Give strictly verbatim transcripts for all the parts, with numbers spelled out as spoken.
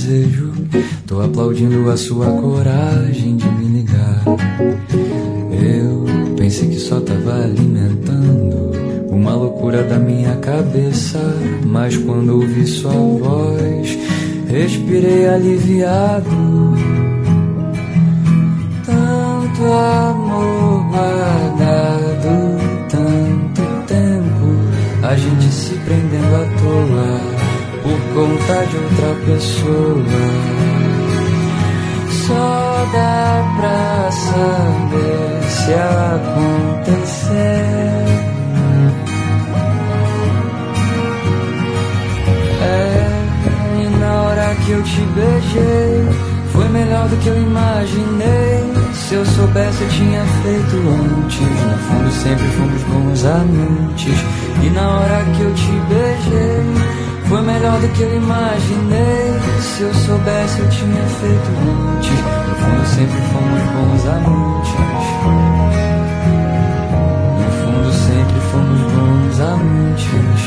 desejo. Tô aplaudindo a sua coragem de me ligar. Eu pensei que só tava alimentando uma loucura da minha cabeça, mas quando ouvi sua voz, respirei aliviado. Tanto amor guardado, tanto tempo, a gente se prendendo à toa por conta de outra pessoa. Só dá pra saber se acontecer. Que eu te beijei foi melhor do que eu imaginei. Se eu soubesse eu tinha feito antes. No fundo sempre fomos bons amantes. E na hora que eu te beijei foi melhor do que eu imaginei. Se eu soubesse eu tinha feito antes. No fundo sempre fomos bons amantes. No fundo sempre fomos bons amantes.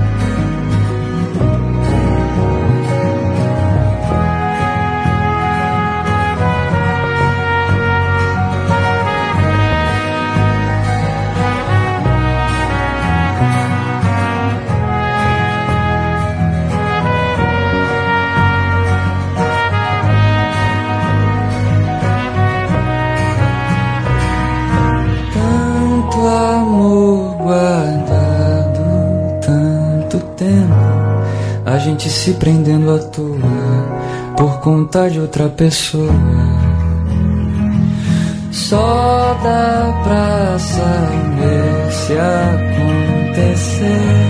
A gente se prendendo à toa por conta de outra pessoa. Só dá pra saber se acontecer.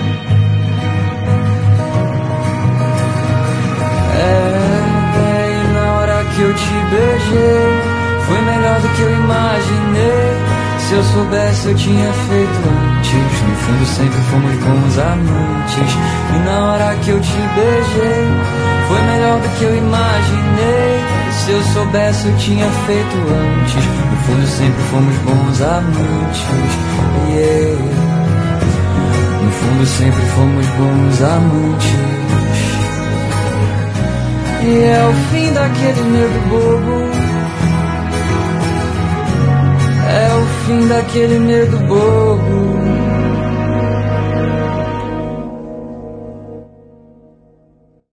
É, é, e na hora que eu te beijei foi melhor do que eu imaginei. Se eu soubesse eu tinha feito antes. No fundo sempre fomos bons amantes. E na hora que eu te beijei foi melhor do que eu imaginei. Se eu soubesse eu tinha feito antes. No fundo sempre fomos bons amantes. Yeah. No fundo sempre fomos bons amantes. E é o fim daquele medo bobo. É o fim daquele medo bobo.